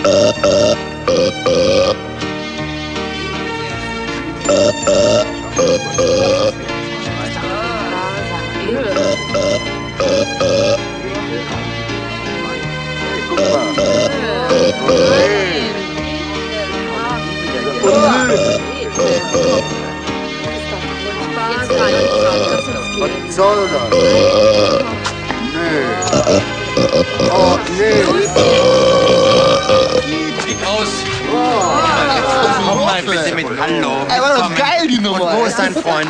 Was soll das? Nee. Oh, nee. Sieht aus. Oh. Komm mal bitte mit Hallo. Ey, war doch geil, die Nummer. Und wo ist dein Freund?